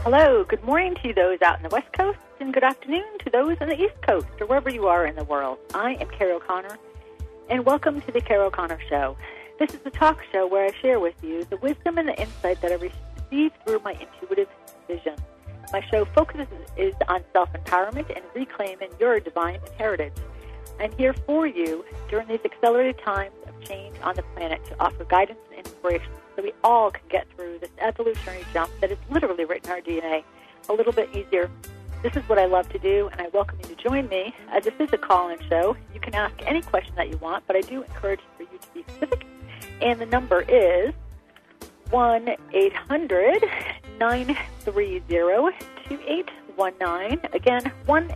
Hello, good morning to those out in the West Coast, and good afternoon to those on the East Coast, or wherever you are in the world. I am Carrie O'Connor, and welcome to the Carrie O'Connor Show. This is the talk show where I share with you the wisdom and the insight that I received through my intuitive vision. My show focuses on self-empowerment and reclaiming your divine heritage. I'm here for you during these accelerated times of change on the planet to offer guidance and inspiration so we all can get through this evolutionary jump that is literally written in our DNA a little bit easier. This is what I love to do, and I welcome you to join me. As this is a call-in show, you can ask any question that you want, but I do encourage for you to be specific. And the number is 1-800-930-2819. Again,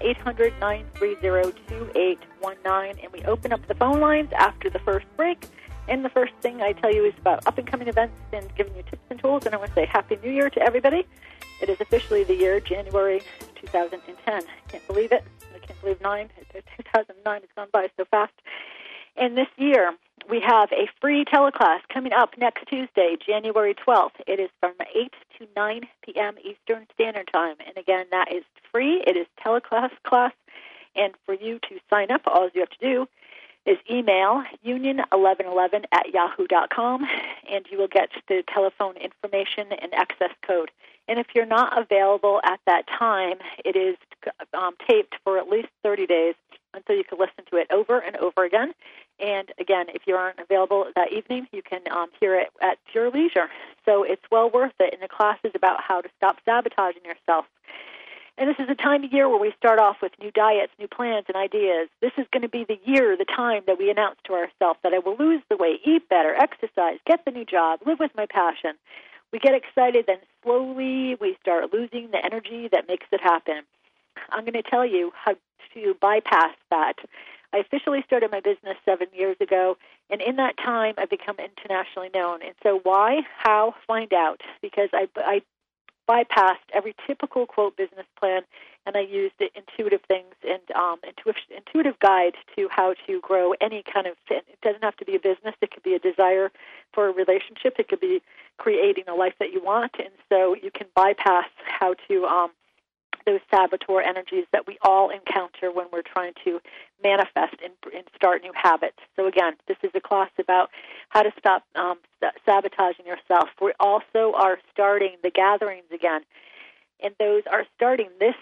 1-800-930-2819. And we open up the phone lines after the first break. And the first thing I tell you is about up-and-coming events and giving you tips and tools. And I want to say Happy New Year to everybody. It is officially the year January 2010. Can't believe it. I can't believe 2009 has gone by so fast. And this year, we have a free teleclass coming up next Tuesday, January 12th. It is from 8 to 9 p.m. Eastern Standard Time. And again, that is free. It is teleclass. And for you to sign up, all you have to do is email union1111@yahoo.com, and you will get the telephone information and access code. And if you're not available at that time, it is taped for at least 30 days, and so you can listen to it over and over again. And again, if you aren't available that evening, you can hear it at your leisure. So it's well worth it. And the class is about how to stop sabotaging yourself. And this is a time of year where we start off with new diets, new plans, and ideas. This is going to be the year, the time that we announce to ourselves that I will lose the weight, eat better, exercise, get the new job, live with my passion. We get excited, then slowly we start losing the energy that makes it happen. I'm going to tell you how to bypass that. I officially started my business 7 years ago, and in that time I've become internationally known. And so why, how, find out, because I bypassed every typical, quote, business plan, and I used intuitive things and intuitive guide to how to grow any kind of, it doesn't have to be a business, it could be a desire for a relationship, it could be creating a life that you want, and so you can bypass how to those saboteur energies that we all encounter when we're trying to manifest and start new habits. So again, this is a class about how to stop sabotaging yourself. We also are starting the gatherings again, and those are starting this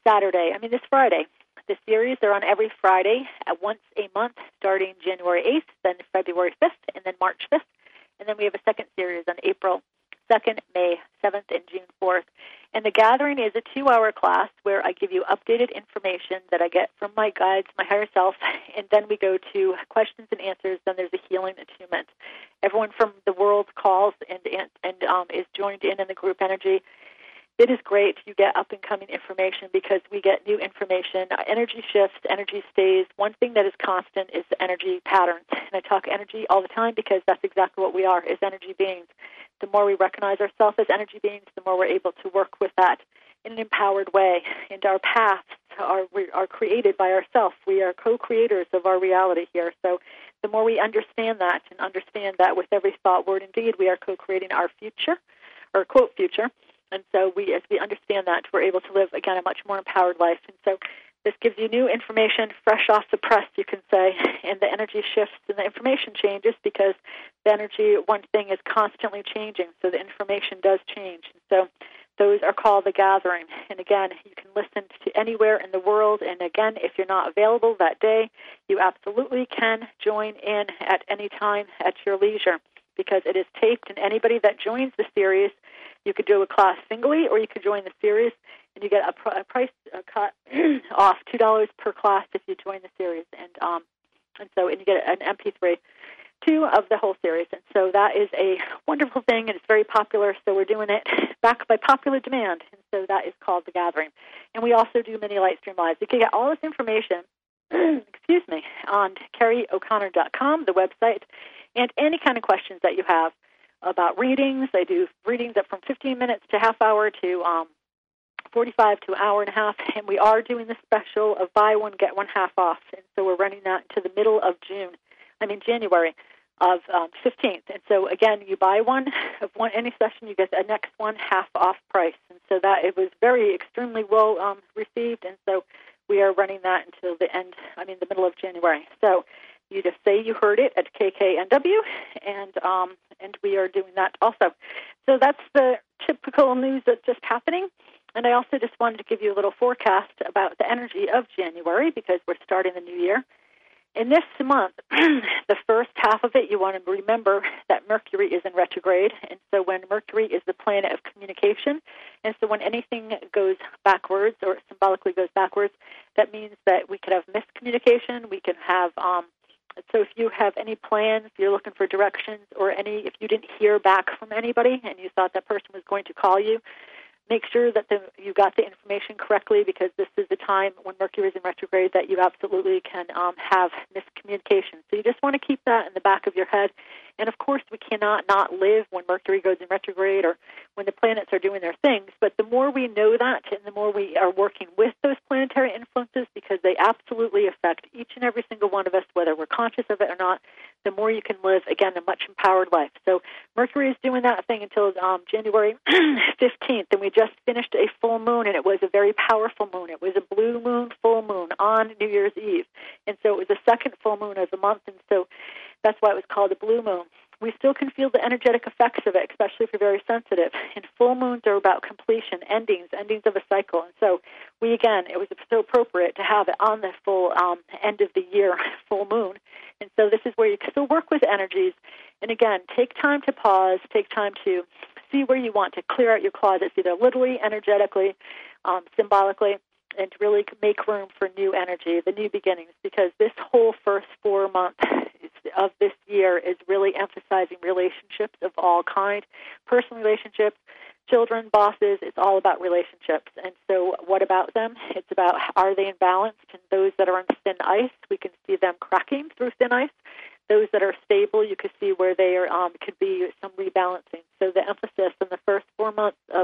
Friday. The series are on every Friday at once a month, starting January 8th, then February 5th, and then March 5th. And then we have a second series on April 2nd, May 7th, and June 4th. And the gathering is a 2-hour class where I give you updated information that I get from my guides, my higher self, and then we go to questions and answers. Then there's a healing attunement. Everyone from the world calls and is joined in the group energy. It is great. You get up-and-coming information because we get new information. Energy shifts, energy stays. One thing that is constant is the energy patterns. And I talk energy all the time because that's exactly what we are, is energy beings. The more we recognize ourselves as energy beings, the more we're able to work with that in an empowered way. And our paths are created by ourselves. We are co-creators of our reality here. So the more we understand that and understand that with every thought, word, and deed, we are co-creating our future, or quote future. And so as we understand that, we're able to live, again, a much more empowered life. And so this gives you new information, fresh off the press, you can say, and the energy shifts and the information changes because the energy, one thing, is constantly changing, so the information does change. And so those are called the gathering. And again, you can listen to anywhere in the world. And again, if you're not available that day, you absolutely can join in at any time at your leisure because it is taped, and anybody that joins the series, you could do a class singly, or you could join the series, and you get a price cut off $2 per class if you join the series, and you get an MP3 of the whole series, and so that is a wonderful thing, and it's very popular. So we're doing it back by popular demand, and so that is called the Gathering. And we also do mini light stream lives. You can get all this information, on CarrieO'Connor.com, the website, and any kind of questions that you have about readings. I do readings up from 15 minutes to half hour to 45 to an hour and a half, and we are doing the special of buy one, get one half off, and so we're running that into the middle of January of 15th. And so, again, you buy one of any session, you get the next one half off price. And so that it was extremely well received, and so we are running that until the middle of January. So you just say you heard it at KKNW, and we are doing that also. So that's the typical news that's just happening. And I also just wanted to give you a little forecast about the energy of January because we're starting the new year. In this month, the first half of it, you want to remember that Mercury is in retrograde. And so when Mercury is the planet of communication, and so when anything goes backwards or symbolically goes backwards, that means that we could have miscommunication. We can have, so if you have any plans, if you're looking for directions, or if you didn't hear back from anybody and you thought that person was going to call you, make sure that you got the information correctly, because this is the time when Mercury is in retrograde that you absolutely can have miscommunication. So you just want to keep that in the back of your head. And, of course, we cannot not live when Mercury goes in retrograde or when the planets are doing their things. But the more we know that and the more we are working with those planetary influences, because they absolutely affect each and every single one of us, whether we're conscious of it or not, the more you can live, again, a much empowered life. So Mercury is doing that thing until January 15th, and we just finished a full moon, and it was a very powerful moon. It was a blue moon, full moon on New Year's Eve. And so it was the second full moon of the month, and so that's why it was called a blue moon. We still can feel the energetic effects of it, especially if you're very sensitive. And full moons are about completion, endings of a cycle. And so it was so appropriate to have it on the full end of the year full moon. And so this is where you can still work with energies. And again, take time to pause, take time to see where you want to clear out your closets, either literally, energetically, symbolically, and to really make room for new energy, the new beginnings, because this whole first 4 months of this year is really emphasizing relationships of all kind, personal relationships, children, bosses. It's all about relationships. And so what about them? It's about, are they in balance? And those that are on thin ice, we can see them cracking through thin ice. Those that are stable, you can see where they are, could be some rebalancing. So the emphasis in the first 4 months of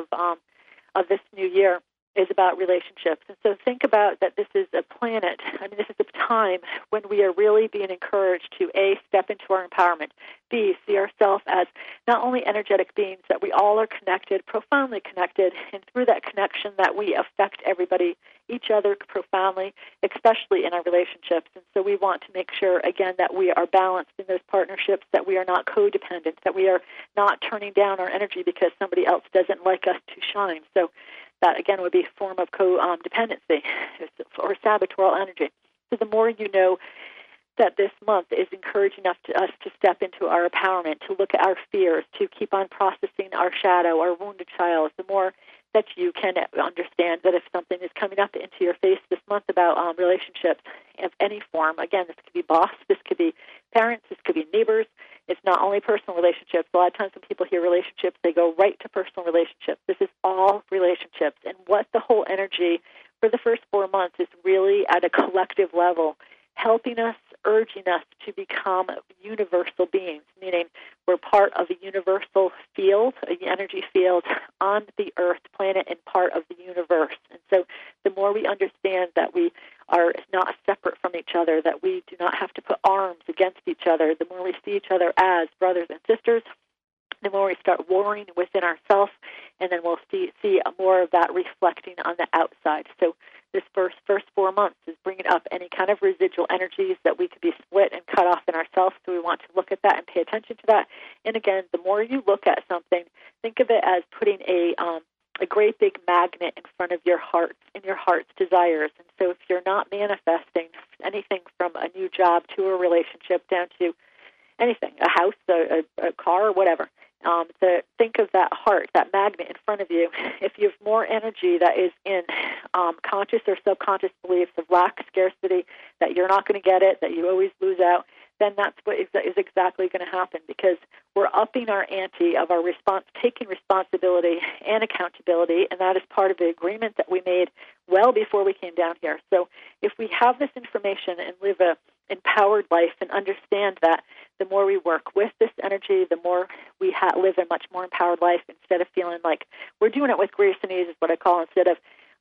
this new year is about relationships. And so think about that this is a planet, this is a time when we are really being encouraged to, A, step into our empowerment, B, see ourselves as not only energetic beings, that we all are connected, profoundly connected, and through that connection that we affect everybody, each other profoundly, especially in our relationships. And so we want to make sure, again, that we are balanced in those partnerships, that we are not codependent, that we are not turning down our energy because somebody else doesn't like us to shine. So that, again, would be a form of codependency or saboteur energy. So the more you know that this month is encouraging us to step into our empowerment, to look at our fears, to keep on processing our shadow, our wounded child, the more that you can understand that if something is coming up into your face this month about relationships of any form, again, this could be boss, this could be parents, this could be neighbors. It's not only personal relationships. A lot of times when people hear relationships, they go right to personal relationships. This is all relationships. And what the whole energy for the first 4 months is really at a collective level, helping us, urging us to become universal beings, meaning we're part of a universal field, an energy field on the Earth planet and part of the universe. And so the more we understand that we are not separate from each other, that we do not have to put arms against each other, the more we see each other as brothers and sisters, the more we start warring within ourselves, and then we'll see more of that reflecting on the outside. So this first 4 months is bringing up any kind of residual energies that we could be split and cut off in ourselves, so we want to look at that and pay attention to that. And again, the more you look at something, think of it as putting a great big magnet in front of your heart and your heart's desires. And so if you're not manifesting anything from a new job to a relationship down to anything, a house, a car, or whatever, to think of that heart, that magnet in front of you. If you have more energy that is in conscious or subconscious beliefs of lack, scarcity, that you're not going to get it, that you always lose out, then that's what is exactly going to happen, because we're upping our ante of our taking responsibility and accountability, and that is part of the agreement that we made well before we came down here. So if we have this information and live a empowered life and understand that the more we work with this energy, the more we live a much more empowered life, instead of feeling like we're doing it with grace and ease, is what I call, instead of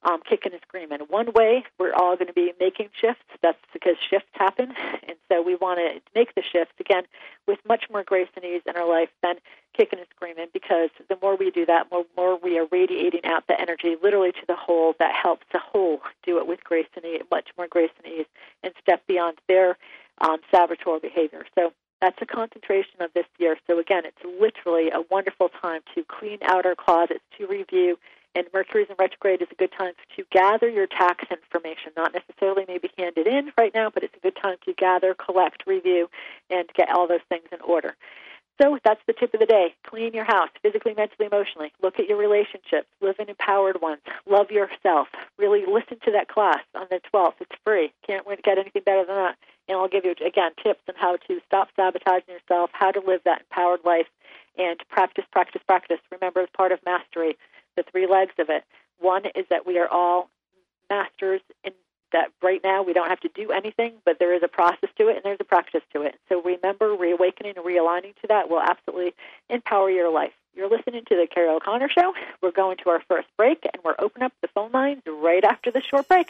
kicking and screaming. One way, we're all going to be making shifts. That's because shifts happen. And so we want to make the shifts, again, with much more grace and ease in our life than kicking and screaming, because the more we do that, more we are radiating out the energy literally to the whole that helps the whole do it with grace and ease, much more grace and ease, and step beyond their saboteur behavior. So that's a concentration of this year. So again, it's literally a wonderful time to clean out our closets, to review, and Mercury's in retrograde is a good time to gather your tax information, not necessarily maybe hand it in right now, but it's a good time to gather, collect, review, and get all those things in order. So that's the tip of the day. Clean your house, physically, mentally, emotionally. Look at your relationships. Live in empowered ones. Love yourself. Really listen to that class on the 12th. It's free. Can't get anything better than that. And I'll give you, again, tips on how to stop sabotaging yourself, how to live that empowered life, and practice, practice, practice. Remember, as part of mastery, the 3 legs of it. One is that we are all masters in that right now we don't have to do anything, but there is a process to it and there's a practice to it. So remember, reawakening and realigning to that will absolutely empower your life. You're listening to the Carol O'Connor Show. We're going to our first break, and we're opening up the phone lines right after this short break.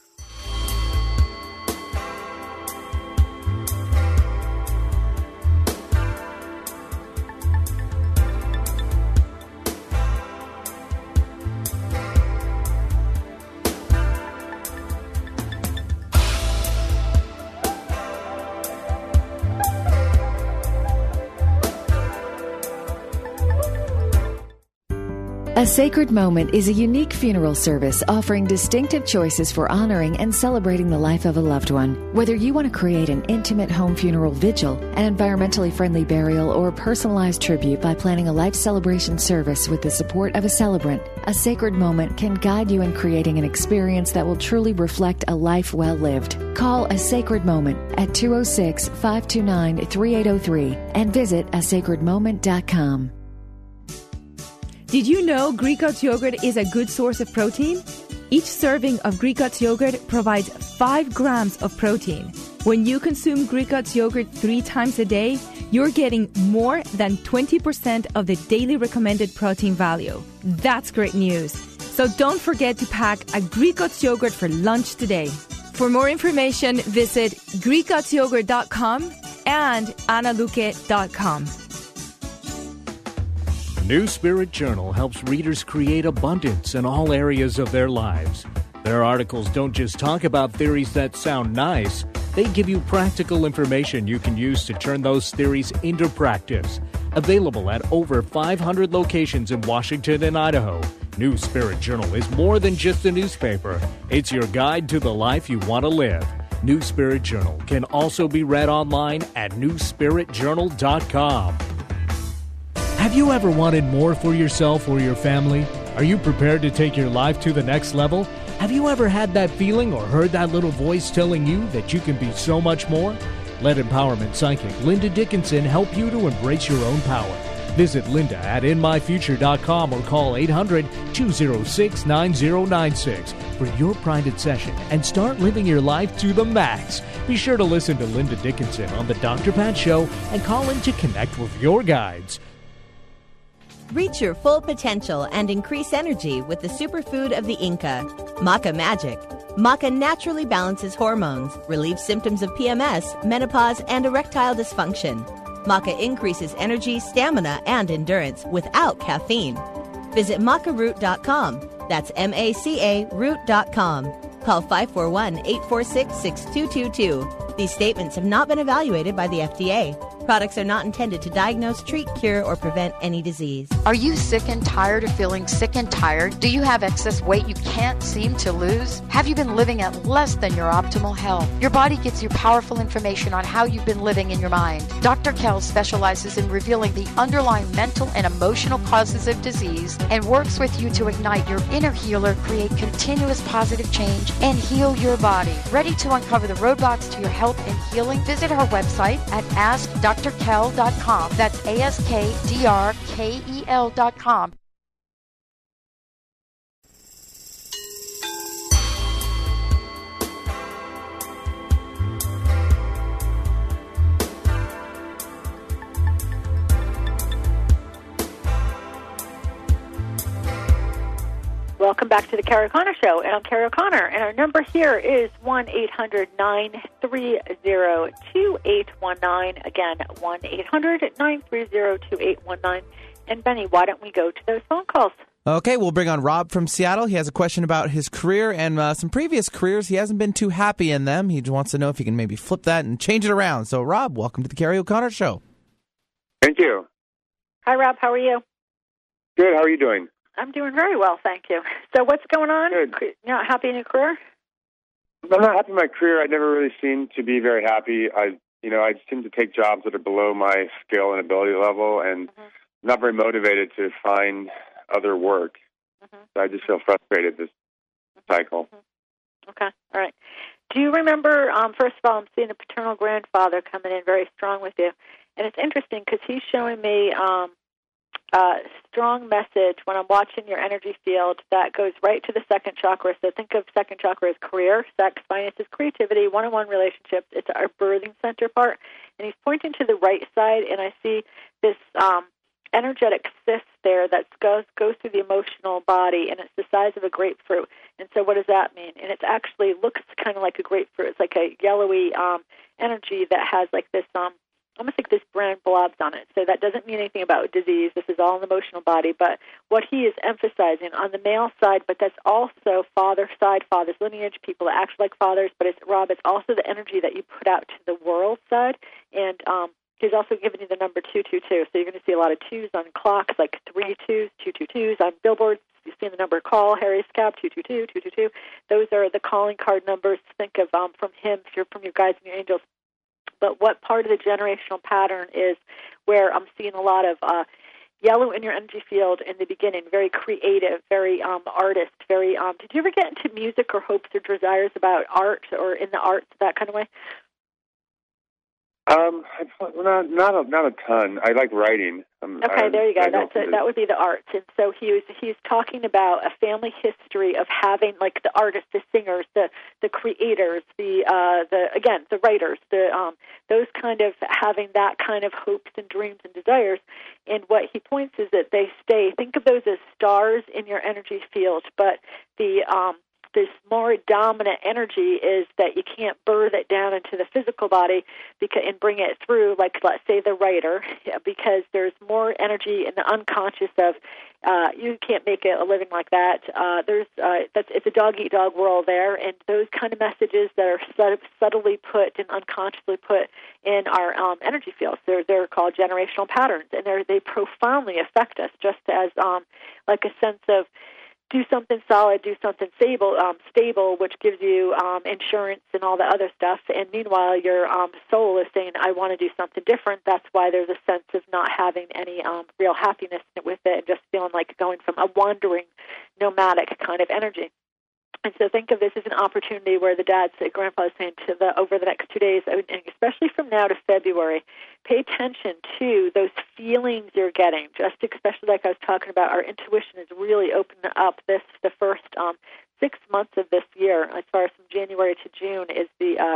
A Sacred Moment is a unique funeral service offering distinctive choices for honoring and celebrating the life of a loved one. Whether you want to create an intimate home funeral vigil, an environmentally friendly burial, or personalized tribute by planning a life celebration service with the support of a celebrant, A Sacred Moment can guide you in creating an experience that will truly reflect a life well lived. Call A Sacred Moment at 206-529-3803 and visit asacredmoment.com. Did you know Greek God's yogurt is a good source of protein? Each serving of Greek God's yogurt provides 5 grams of protein. When you consume Greek God's yogurt 3 times a day, you're getting more than 20% of the daily recommended protein value. That's great news. So don't forget to pack a Greek God's yogurt for lunch today. For more information, visit GreekGodsYogurt.com and AnnaLuque.com. New Spirit Journal helps readers create abundance in all areas of their lives. Their articles don't just talk about theories that sound nice, they give you practical information you can use to turn those theories into practice. Available at over 500 locations in Washington and Idaho, New Spirit Journal is more than just a newspaper. It's your guide to the life you want to live. New Spirit Journal can also be read online at newspiritjournal.com. Have you ever wanted more for yourself or your family? Are you prepared to take your life to the next level? Have you ever had that feeling or heard that little voice telling you that you can be so much more? Let empowerment psychic Linda Dickinson help you to embrace your own power. Visit Linda at InMyFuture.com or call 800-206-9096 for your private session and start living your life to the max. Be sure to listen to Linda Dickinson on The Dr. Pat Show and call in to connect with your guides. Reach your full potential and increase energy with the superfood of the Inca, Maca Magic. Maca naturally balances hormones, relieves symptoms of PMS, menopause, and erectile dysfunction. Maca increases energy, stamina, and endurance without caffeine. Visit macaroot.com. That's MACA root.com. Call 541-846-6222. These statements have not been evaluated by the FDA. Products are not intended to diagnose, treat, cure, or prevent any disease. Are you sick and tired of feeling sick and tired? Do you have excess weight you can't seem to lose? Have you been living at less than your optimal health? Your body gives you powerful information on how you've been living in your mind. Dr. Kell specializes in revealing the underlying mental and emotional causes of disease and works with you to ignite your inner healer, create continuous positive change, and heal your body. Ready to uncover the roadblocks to your health and healing? Visit our website at AskDrKell.com. That's AskDrKel.com. welcome back to the Carrie O'Connor Show. And I'm Carrie O'Connor, and our number here is 1-800-930-2819. Again, 1-800-930-2819. And Benny, why don't we go to those phone calls? Okay, we'll bring on Rob from Seattle. He has a question about his career and some previous careers. He hasn't been too happy in them. He wants to know if he can maybe flip that and change it around. So, Rob, welcome to the Carrie O'Connor Show. Thank you. Hi, Rob. How are you? Good. How are you doing? I'm doing very well, thank you. So what's going on? Good. You're not happy in your career? I'm not happy in my career. I never really seem to be very happy. I seem to take jobs that are below my skill and ability level, and not very motivated to find other work. So I just feel frustrated this cycle. Okay. All right. Do you remember, first of all, I'm seeing a paternal grandfather coming in very strong with you. And it's interesting because he's showing me strong message when I'm watching your energy field that goes right to the second chakra. So think of second chakra as career, sex, finances, creativity, one-on-one relationships. It's our birthing center part. And he's pointing to the right side, and I see this energetic cyst there that goes through the emotional body, and it's the size of a grapefruit. And so what does that mean? And it actually looks kind of like a grapefruit. It's like a yellowy energy that has like this almost like this brown blobs on it. So that doesn't mean anything about disease. This is all an emotional body. But what he is emphasizing on the male side, but that's also father side, father's lineage, people that act like fathers. But it's, Rob, it's also the energy that you put out to the world side. And he's also giving you the number 222. So you're going to see a lot of twos on clocks, like 3 2s, 222s on billboards. You see the number call, Harry Scap, 222, 222. Those are the calling card numbers. Think of from him, if you're from your guides and your angels. But what part of the generational pattern is where I'm seeing a lot of yellow in your energy field in the beginning, very creative, very artist, very did you ever get into music or hopes or desires about art or in the arts, that kind of way? Not a ton. I like writing. Okay, there you go. That would be the arts. And so he's talking about a family history of having like the artists, the singers, the creators, the writers, those kind of having that kind of hopes and dreams and desires. And what he points is that they stay. Think of those as stars in your energy field, but this more dominant energy is that you can't birth it down into the physical body and bring it through, like, let's say, the writer, because there's more energy in the unconscious of you can't make a living like that. It's a dog-eat-dog world there, and those kind of messages that are subtly put and unconsciously put in our energy fields, they're called generational patterns, and they profoundly affect us, just as like a sense of do something solid, do something stable, which gives you insurance and all the other stuff. And meanwhile, your soul is saying, I want to do something different. That's why there's a sense of not having any real happiness with it and just feeling like going from a wandering, nomadic kind of energy. And so think of this as an opportunity where the grandfather's saying over the next 2 days, and especially from now to February, pay attention to those feelings you're getting. Just especially like I was talking about, our intuition is really opening up the first 6 months of this year, as far as from January to June, is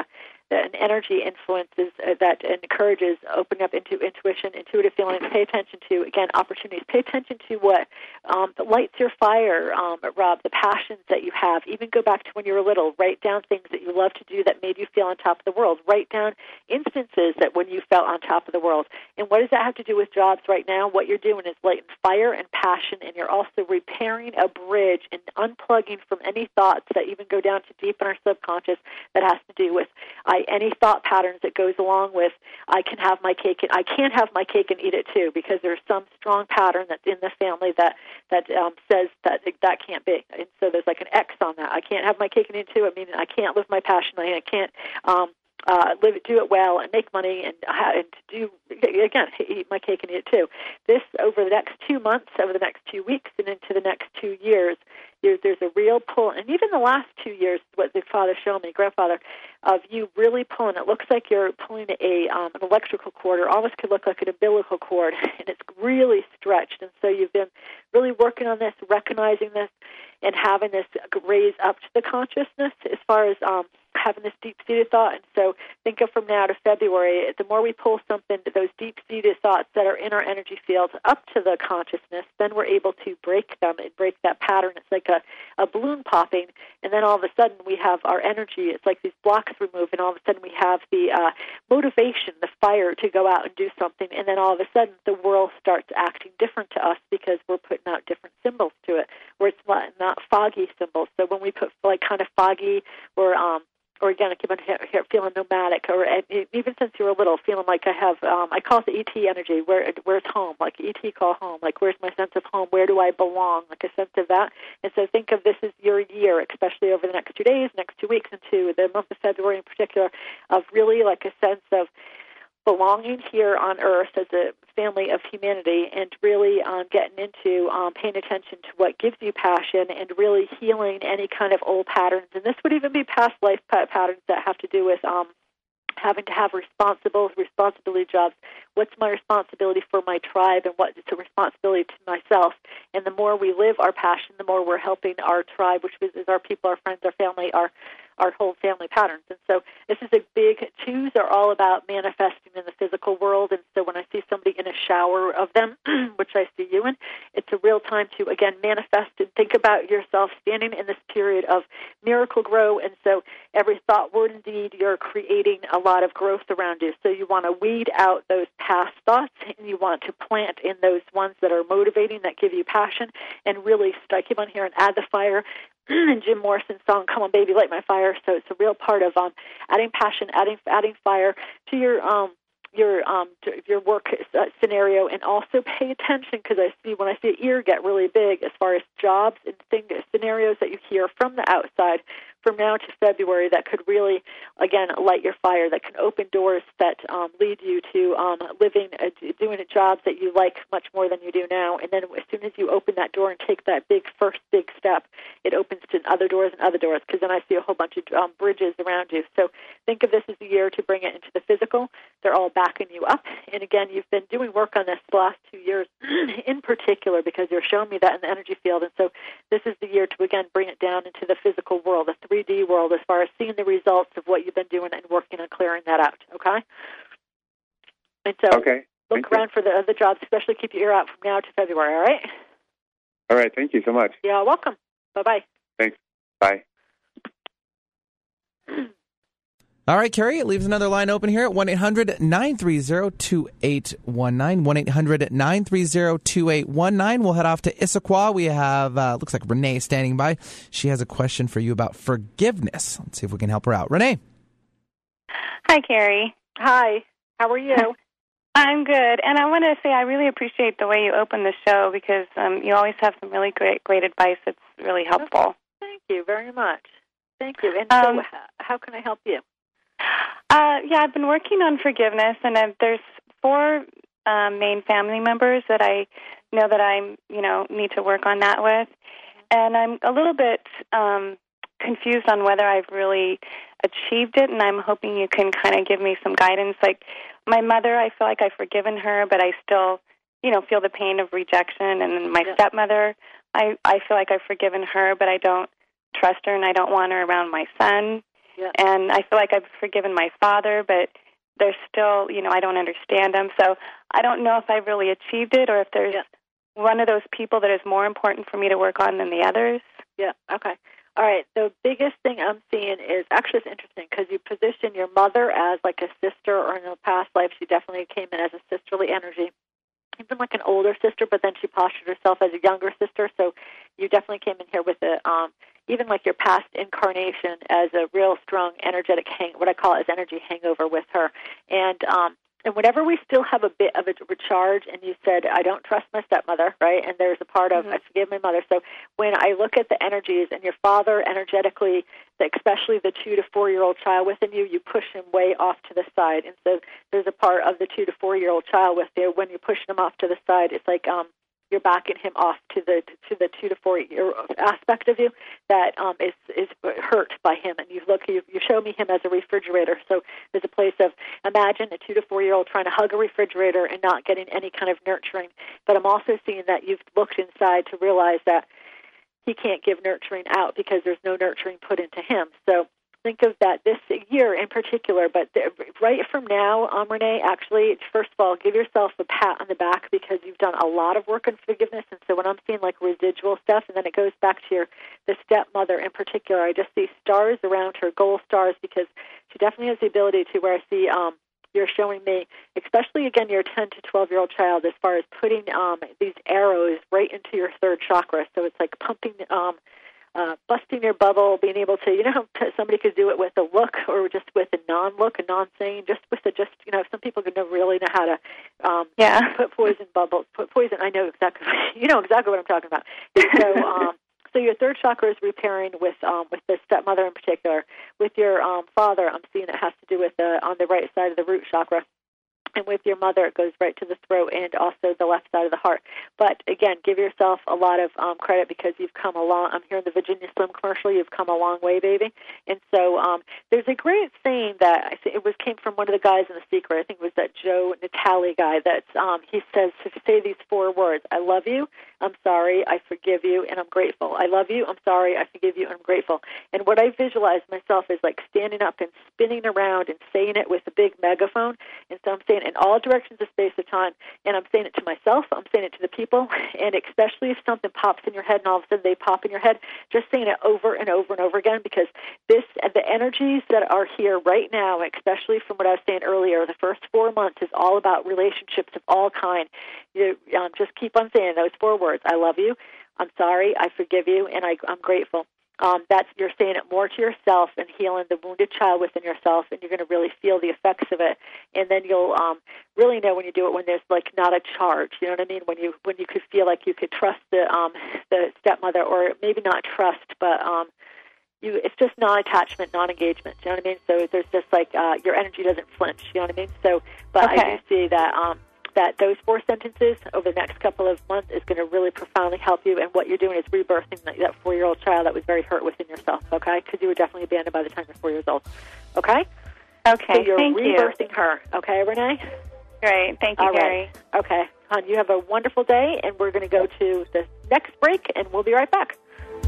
an energy influences that encourages opening up into intuition, intuitive feelings. Pay attention to, again, opportunities. Pay attention to what lights your fire, Rob, the passions that you have. Even go back to when you were little. Write down things that you love to do that made you feel on top of the world. Write down instances that when you felt on top of the world. And what does that have to do with jobs right now? What you're doing is lighting fire and passion, and you're also repairing a bridge and unplugging from any thoughts that even go down to deep in our subconscious that has to do with any thought patterns that goes along with I can't have my cake and eat it too, because there's some strong pattern that's in the family that says that can't be. And so there's like an X on that. I can't have my cake and eat it too. I mean, I can't live my passion. I can't do it well and make money and do, again, eat my cake and eat it too. This, over the next 2 months, over the next 2 weeks, and into the next 2 years, there's a real pull. And even the last 2 years, what the father showed me, grandfather, of you really pulling. It looks like you're pulling an electrical cord, or almost could look like an umbilical cord, and it's really stretched. And so you've been really working on this, recognizing this, and having this raise up to the consciousness as far as having this deep-seated thought. And so think of from now to February, the more we pull something, those deep-seated thoughts that are in our energy fields up to the consciousness, then we're able to break them and break that pattern. It's like a balloon popping, and then all of a sudden we have our energy. It's like these blocks removed, and all of a sudden we have the motivation, the fire to go out and do something, and then all of a sudden the world starts acting different to us because we're putting out different symbols to it, where it's not foggy symbols. So when we put like kind of foggy or again, I keep on feeling nomadic, or even since you were little, feeling like I have, I call it the ET energy, where's home, like ET call home, like where's my sense of home, where do I belong, like a sense of that. And so think of this as your year, especially over the next 2 days, next 2 weeks, into the month of February in particular, of really like a sense of belonging here on Earth as a family of humanity, and really getting into paying attention to what gives you passion and really healing any kind of old patterns. And this would even be past life patterns that have to do with having to have responsibility jobs. What's my responsibility for my tribe, and what is a responsibility to myself? And the more we live our passion, the more we're helping our tribe, which is our people, our friends, our family, our whole family patterns. And so this is a big, twos are all about manifesting in the physical world. And so when I see somebody in a shower of them, which I see you in, it's a real time to, again, manifest and think about yourself standing in this period of miracle grow. And so every thought, word, and deed, you're creating a lot of growth around you. So you want to weed out those past thoughts, and you want to plant in those ones that are motivating, that give you passion, and really keep on here and add the fire. And Jim Morrison's song, Come On Baby, Light My Fire. So it's a real part of adding passion, adding fire to your work scenario, and also pay attention, because when I see an ear get really big as far as jobs and scenarios that you hear from the outside from now to February that could really, again, light your fire, that can open doors that lead you to doing jobs that you like much more than you do now. And then as soon as you open that door and take that first big step, it opens to other doors, because then I see a whole bunch of bridges around you. So think of this as a year to bring it into the physical. They're all backing you up. And again, you've been doing work on this the last 2 years in particular, because you're showing me that in the energy field. And so this is the year to, again, bring it down into the physical world, the 3D world, as far as seeing the results of what you've been doing and working on clearing that out, okay? And so look around for the other jobs, especially keep your ear out from now to February, all right? All right, thank you so much. You're welcome. Bye-bye. Thanks. Bye. All right, Carrie, it leaves another line open here at 1-800-930-2819, 1-800-930-2819. We'll head off to Issaquah. We have, looks like Renee standing by. She has a question for you about forgiveness. Let's see if we can help her out. Renee. Hi, Carrie. Hi. How are you? I'm good. And I want to say I really appreciate the way you open the show, because you always have some really great advice that's really helpful. Thank you very much. Thank you. And so how can I help you? I've been working on forgiveness, and there's 4 main family members that I know that I need to work on that with. And I'm a little bit confused on whether I've really achieved it, and I'm hoping you can kind of give me some guidance. Like my mother, I feel like I've forgiven her, but I still, feel the pain of rejection. And then my stepmother, I feel like I've forgiven her, but I don't trust her, and I don't want her around my son. Yeah. And I feel like I've forgiven my father, but there's still, I don't understand him. So I don't know if I've really achieved it, or if there's one of those people that is more important for me to work on than the others. Yeah, okay. All right, the biggest thing I'm seeing is, actually it's interesting, because you position your mother as like a sister, or in a past life she definitely came in as a sisterly energy, even like an older sister, but then she postured herself as a younger sister. So you definitely came in here with even like your past incarnation as a real strong energetic what I call as energy hangover with her. And whenever we still have a bit of a recharge, and you said, I don't trust my stepmother, right? And there's a part of, I forgive my mother. So when I look at the energies, and your father energetically, especially the 2 to 4-year-old child within you, you push him way off to the side. And so there's a part of the 2 to 4-year-old child with you. When you're pushing him off to the side, it's like you're backing him off to the 2 to 4-year aspect of you that is hurt by him. And you show me him as a refrigerator. So there's a place of, imagine a 2 to 4-year-old trying to hug a refrigerator and not getting any kind of nurturing. But I'm also seeing that you've looked inside to realize that he can't give nurturing out because there's no nurturing put into him. So think of that this year in particular, but right from now, Renee, actually, first of all, give yourself a pat on the back because you've done a lot of work on forgiveness. And so when I'm seeing like residual stuff, and then it goes back to the stepmother in particular, I just see stars around her, gold stars, because she definitely has the ability to where I see you're showing me, especially, again, your 10 to 12-year-old child, as far as putting these arrows right into your third chakra. So it's like pumping, busting your bubble, being able to, you know how somebody could do it with a look or just with a non-look, a non-saying, some people could really know how to put poison bubbles, I know exactly, you know exactly what I'm talking about. So, so your third chakra is repairing with the stepmother in particular. With your father, I'm seeing it has to do with on the right side of the root chakra. And with your mother, it goes right to the throat and also the left side of the heart. But, again, give yourself a lot of credit because you've come along. I'm hearing the Virginia Slim commercial. You've come a long way, baby. And so there's a great saying that came from one of the guys in The Secret. I think it was that Joe Natale guy. That he says to say these 4 words: I love you, I'm sorry, I forgive you, and I'm grateful. I love you, I'm sorry, I forgive you, and I'm grateful. And what I visualize myself is like standing up and spinning around and saying it with a big megaphone. And so I'm saying in all directions of space of time, and I'm saying it to myself, I'm saying it to the people, and especially if something pops in your head and all of a sudden they pop in your head, just saying it over and over and over again, because the energies that are here right now, especially from what I was saying earlier, the first 4 months is all about relationships of all kind. You just keep on saying those 4 words: I love you, I'm sorry, I forgive you, and I'm grateful. You're saying it more to yourself and healing the wounded child within yourself, and you're going to really feel the effects of it. And then you'll really know when you do it when there's like not a charge. You know what I mean? When you could feel like you could trust the stepmother, or maybe not trust, but it's just non-attachment, non-engagement. You know what I mean? So there's just like your energy doesn't flinch. You know what I mean? So, but okay. I do see that. That those 4 sentences over the next couple of months is going to really profoundly help you. And what you're doing is rebirthing that 4-year-old child that was very hurt within yourself, okay? Because you were definitely abandoned by the time you're 4 years old, okay? Okay, so you're thank rebirthing her, okay, Renee? Great, thank you, all Gary. Right. Okay, hon, you have a wonderful day, and we're going to go to the next break, and we'll be right back.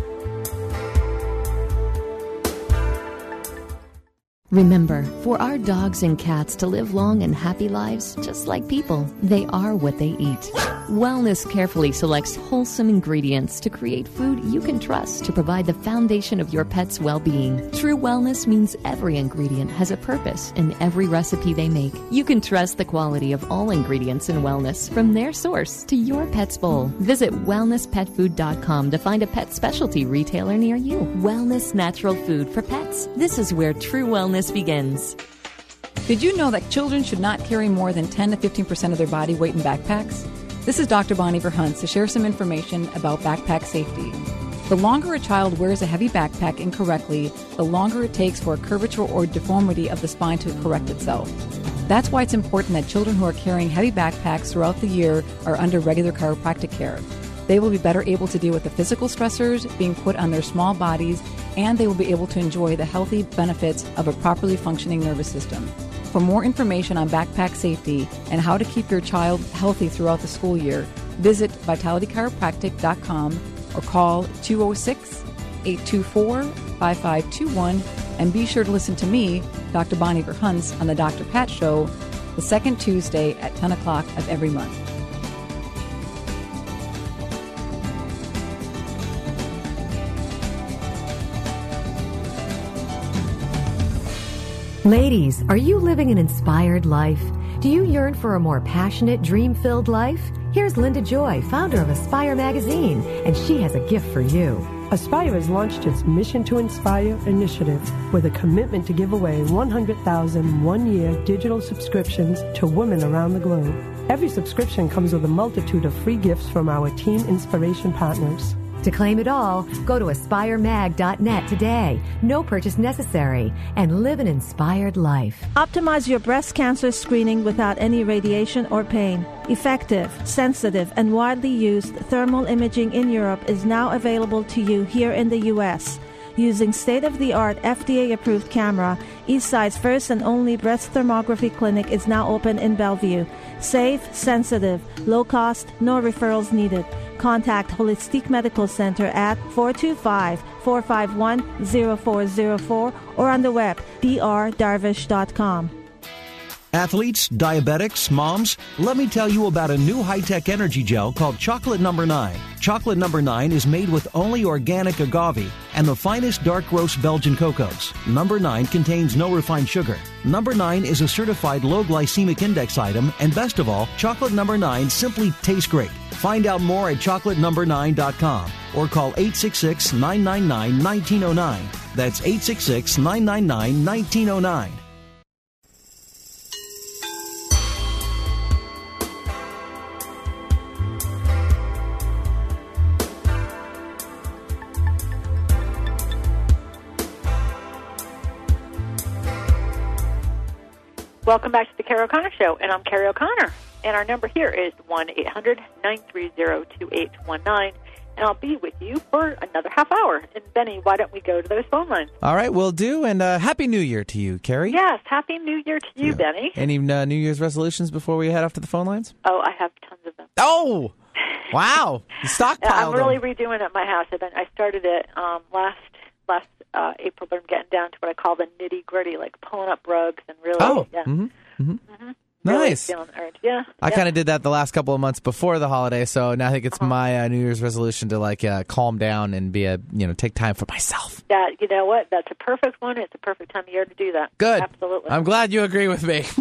Remember, for our dogs and cats to live long and happy lives, just like people, they are what they eat. Wellness carefully selects wholesome ingredients to create food you can trust to provide the foundation of your pet's well-being. True wellness means every ingredient has a purpose in every recipe they make. You can trust the quality of all ingredients in wellness from their source to your pet's bowl. Visit wellnesspetfood.com to find a pet specialty retailer near you. Wellness natural food for pets. This is where true wellness begins. Did you know that children should not carry more than 10 to 15% of their body weight in backpacks? This is Dr. Bonnie Verhuntz to share some information about backpack safety. The longer a child wears a heavy backpack incorrectly, the longer it takes for a curvature or deformity of the spine to correct itself. That's why it's important that children who are carrying heavy backpacks throughout the year are under regular chiropractic care. They will be better able to deal with the physical stressors being put on their small bodies, and they will be able to enjoy the healthy benefits of a properly functioning nervous system. For more information on backpack safety and how to keep your child healthy throughout the school year, visit vitalitychiropractic.com or call 206-824-5521, and be sure to listen to me, Dr. Bonnie Verhuntz, on the Dr. Pat Show, the second Tuesday at 10 o'clock of every month. Ladies, are you living an inspired life? Do you yearn for a more passionate, dream-filled life? Here's Linda Joy, founder of Aspire Magazine, and she has a gift for you. Aspire has launched its Mission to Inspire initiative with a commitment to give away 100,000 one-year digital subscriptions to women around the globe. Every subscription comes with a multitude of free gifts from our Teen Inspiration partners. To claim it all, go to aspiremag.net today. No purchase necessary, and live an inspired life. Optimize your breast cancer screening without any radiation or pain. Effective, sensitive, and widely used thermal imaging in Europe is now available to you here in the U.S. Using state-of-the-art FDA-approved camera, Eastside's first and only breast thermography clinic is now open in Bellevue. Safe, sensitive, low cost, no referrals needed. contact Holistic Medical Center at 425-451-0404 or on the web, drdarvish.com. Athletes, diabetics, moms, let me tell you about a new high-tech energy gel called Chocolate No. 9. Chocolate No. 9 is made with only organic agave and the finest dark roast Belgian cocos. No. 9 contains no refined sugar. No. 9 is a certified low glycemic index item, and best of all, Chocolate No. 9 simply tastes great. Find out more at chocolatenumber9.com or call 866-999-1909. That's 866-999-1909. Welcome back to the Carrie O'Connor Show, and I'm Carrie O'Connor. And our number here is 1-800-930-2819, and I'll be with you for another half hour. And, Benny, why don't we go to those phone lines? All right, we'll do, and Happy New Year to you, Carrie. Yes, Happy New Year to you, Benny. Any New Year's resolutions before we head off to the phone lines? Oh, I have tons of them. Oh, wow. You stockpiled I'm really them. redoing it at my house. I started it last April, but I'm getting down to what I call the nitty-gritty, like pulling up rugs and really, Nice. Really feeling the urge. Yeah. I kind of did that the last couple of months before the holiday, so now I think it's my New Year's resolution to calm down and take time for myself. Yeah, you know what? That's a perfect one. It's a perfect time of year to do that. Good. Absolutely. I'm glad you agree with me.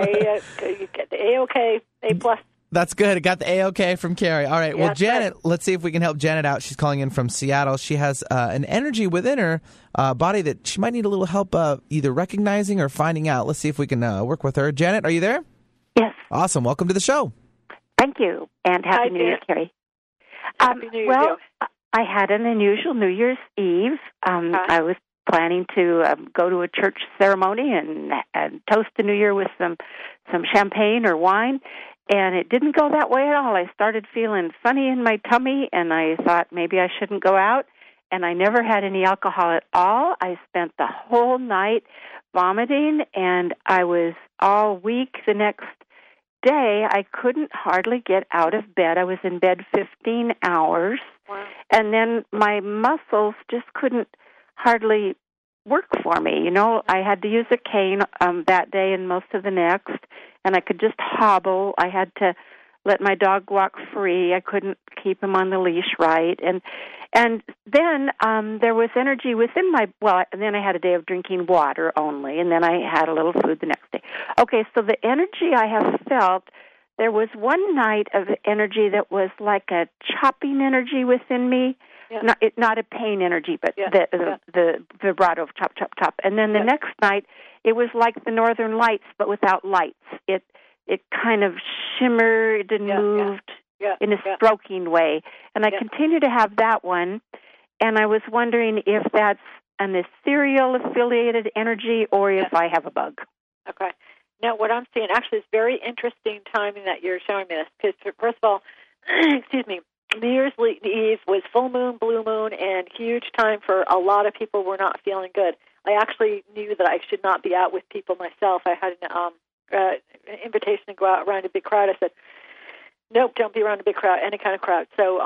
You get the A-OK, A+. That's good. I got the A-OK from Carrie. All right. Well, Janet, let's see if we can help Janet out. She's calling in from Seattle. She has an energy within her body that she might need a little help either recognizing or finding out. Let's see if we can work with her. Janet, are you there? Yes. Awesome. Welcome to the show. Thank you. And Happy New Year, Carrie. Happy New Year. Well, I had an unusual New Year's Eve. I was planning to go to a church ceremony and toast the New Year with some champagne or wine. And it didn't go that way at all. I started feeling funny in my tummy, and I thought maybe I shouldn't go out. And I never had any alcohol at all. I spent the whole night vomiting, and I was all weak the next day. I couldn't hardly get out of bed. I was in bed 15 hours. Wow. And then my muscles just couldn't hardly work for me. I had to use a cane that day and most of the next, and I could just hobble. I had to let my dog walk free. I couldn't keep him on the leash right. And then there was energy within and then I had a day of drinking water only, and then I had a little food the next day. Okay, so the energy I have felt, there was one night of energy that was like a chopping energy within me. Yeah. Not a pain energy, but the vibrato of chop, chop, chop. And then the next night, it was like the Northern Lights, but without lights. It kind of shimmered and moved in a stroking way. And I continue to have that one, and I was wondering if that's an ethereal affiliated energy or if I have a bug. Okay. Now, what I'm seeing, actually, is very interesting timing that you're showing me this, because, first of all, excuse me, New Year's Eve was full moon, blue moon, and huge time for a lot of people who were not feeling good. I actually knew that I should not be out with people myself. I had an invitation to go out around a big crowd. I said, nope, don't be around a big crowd, any kind of crowd. So,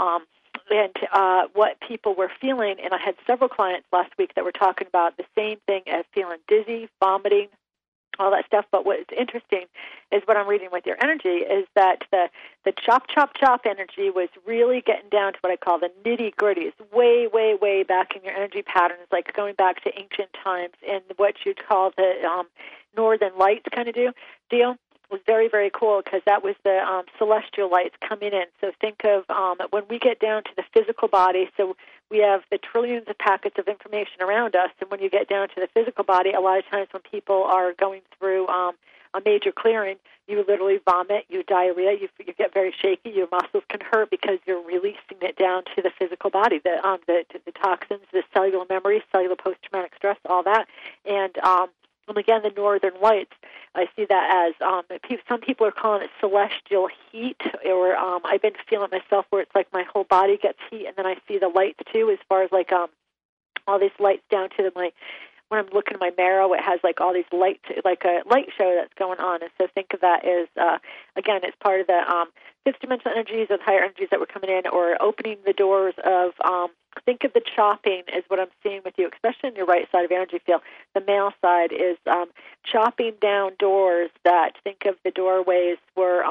what people were feeling, and I had several clients last week that were talking about the same thing as feeling dizzy, vomiting, all that stuff. But what's interesting is what I'm reading with your energy is that the chop, chop, chop energy was really getting down to what I call the nitty-gritty. It's way, way, way back in your energy patterns, like going back to ancient times, and what you'd call the Northern Lights kind of deal was very, very cool, because that was the celestial lights coming in. So think of when we get down to the physical body, so we have the trillions of packets of information around us, and when you get down to the physical body, a lot of times when people are going through a major clearing, you literally vomit, you diarrhea, you get very shaky, your muscles can hurt because you're releasing it down to the physical body, the toxins, the cellular memory, cellular post-traumatic stress, all that. And again, the Northern Lights, I see that as some people are calling it celestial heat, or I've been feeling myself where it's like my whole body gets heat, and then I see the lights too, as far as like all these lights down to my when I'm looking at my marrow, it has like all these light, like a light show that's going on. And so think of that as, again, it's part of the fifth dimensional energies or the higher energies that were coming in, or opening the doors of, think of the chopping is what I'm seeing with you, especially in your right side of your energy field. The male side is chopping down doors that, think of the doorways were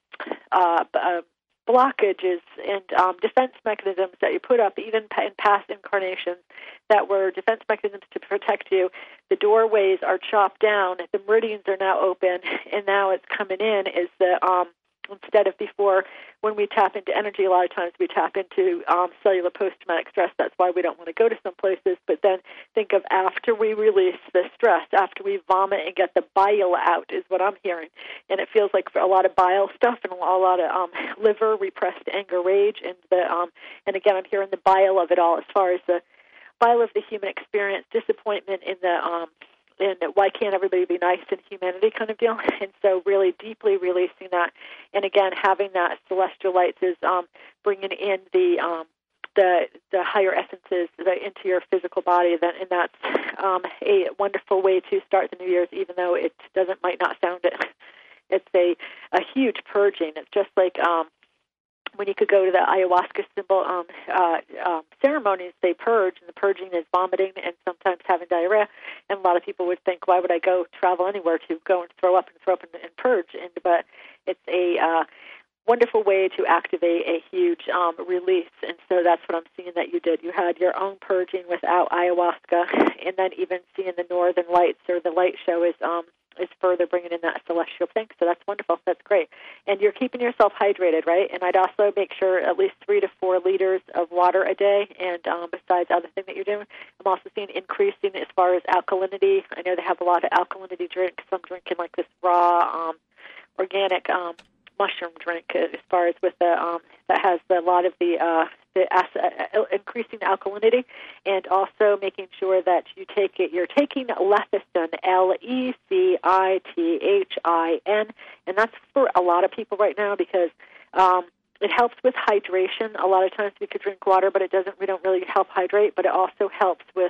blockages and defense mechanisms that you put up even in past incarnations that were defense mechanisms to protect you. The doorways are chopped down. The meridians are now open, and now it's coming in is the instead of before, when we tap into energy, a lot of times we tap into cellular post-traumatic stress. That's why we don't want to go to some places. But then think of after we release the stress, after we vomit and get the bile out is what I'm hearing. And it feels like for a lot of bile stuff and a lot of liver, repressed anger, rage. And again, I'm hearing the bile of it all as far as the bile of the human experience, disappointment in the and why can't everybody be nice in humanity kind of deal. And so really deeply releasing that. And again, having that celestial lights is bringing in the higher essences into your physical body. And that's a wonderful way to start the New Year's, even though it might not sound it. It's a huge purging. It's just like when you could go to the ayahuasca symbol ceremonies, they purge, and the purging is vomiting and sometimes having diarrhea. And a lot of people would think, why would I go travel anywhere to go and throw up and purge? But it's a wonderful way to activate a huge release. And so that's what I'm seeing that you did. You had your own purging without ayahuasca, and then even seeing the northern lights or the light show is further bringing in that celestial thing. So that's wonderful. That's great. And you're keeping yourself hydrated, right? And I'd also make sure at least 3 to 4 liters of water a day. And besides other thing that you're doing, I'm also seeing increasing as far as alkalinity. I know they have a lot of alkalinity drinks. I'm drinking like this raw organic mushroom drink as far as with the that has a lot of the increasing alkalinity, and also making sure that you take it. You're taking lecithin, Lecithin, and that's for a lot of people right now because it helps with hydration. A lot of times we could drink water, but we don't really help hydrate. But it also helps with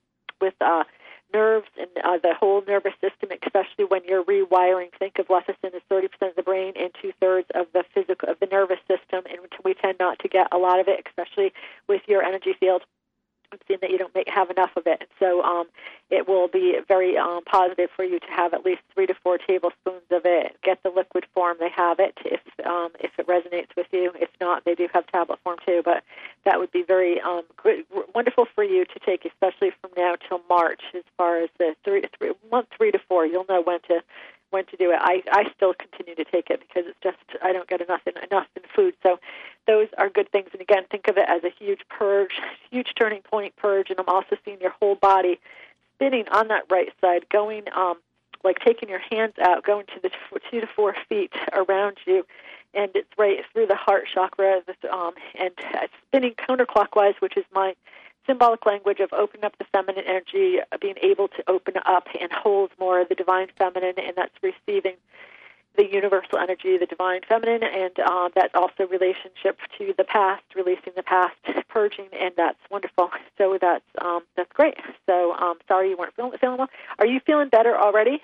nerves and the whole nervous system, especially when you're rewiring. Think of lecithin as 30% of the brain and 2/3 of the nervous system, and we tend not to get a lot of it, especially with your energy field. I'm seeing that you don't have enough of it, and so it will be very positive for you to have at least 3 to 4 tablespoons of it. Get the liquid form; they have it if it resonates with you. If not, they do have tablet form too. But that would be very wonderful for you to take, especially from now till March. As far as the month 3 to 4, you'll know when to do it. I still continue to take it because it's just I don't get enough in food. So those are good things. And again, think of it as a huge purge, huge turning point purge. And I'm also seeing your whole body spinning on that right side, going like taking your hands out, going to the 2 to 4 feet around you, and it's right through the heart chakra, and spinning counterclockwise, which is my symbolic language of opening up the feminine energy, being able to open up and hold more of the divine feminine, and that's receiving the universal energy, the divine feminine, and that's also relationship to the past, releasing the past, purging, and that's wonderful. So that's great. So sorry you weren't feeling well. Are you feeling better already?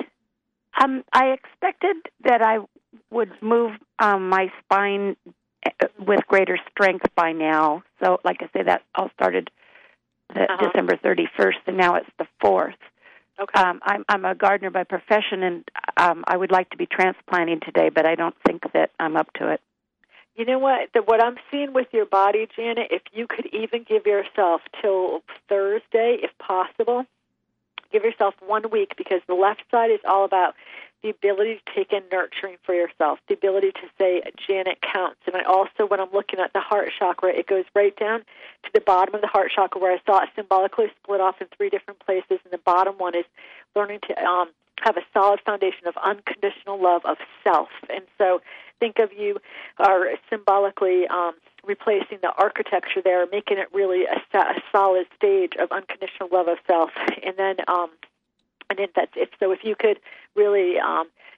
I expected that I would move my spine with greater strength by now. So, like I say, that all started December 31st, and now it's the 4th. Okay. I'm a gardener by profession, and I would like to be transplanting today, but I don't think that I'm up to it. You know what? What I'm seeing with your body, Janet, if you could even give yourself till Thursday, if possible, give yourself 1 week, because the left side is all about the ability to take in nurturing for yourself, the ability to say, Janet counts. And I also, when I'm looking at the heart chakra, it goes right down to the bottom of the heart chakra where I saw it symbolically split off in 3 different places. And the bottom one is learning to have a solid foundation of unconditional love of self. And so think of you are symbolically replacing the architecture there, making it really a solid stage of unconditional love of self. And then that's it. So if you could really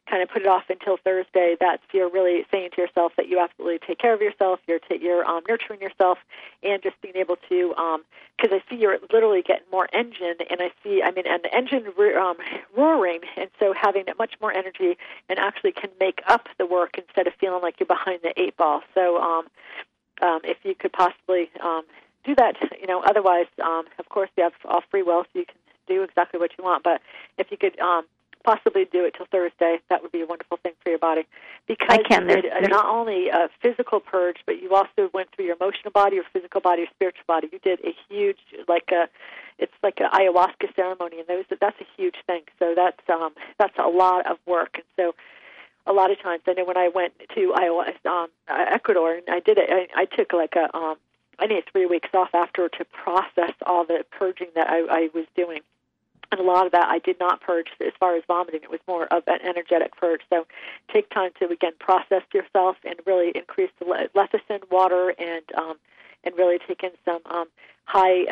kind of put it off until Thursday, that's you're really saying to yourself that you absolutely take care of yourself, you're nurturing yourself, and just being able to, because I see you're literally getting more engine, and and the engine roaring, and so having much more energy and actually can make up the work instead of feeling like you're behind the 8 ball. So if you could possibly do that, otherwise, of course, you have all free will, so you can do exactly what you want, but if you could possibly do it till Thursday, that would be a wonderful thing for your body. Because you did not only a physical purge, but you also went through your emotional body, your physical body, your spiritual body. You did a huge, it's like an ayahuasca ceremony, and that's a huge thing. So that's a lot of work. And so a lot of times, I know when I went to Ecuador, and I did it, I took I needed 3 weeks off after to process all the purging that I was doing. And a lot of that I did not purge as far as vomiting. It was more of an energetic purge. So take time to, again, process yourself and really increase the lecithin, water, and really take in some high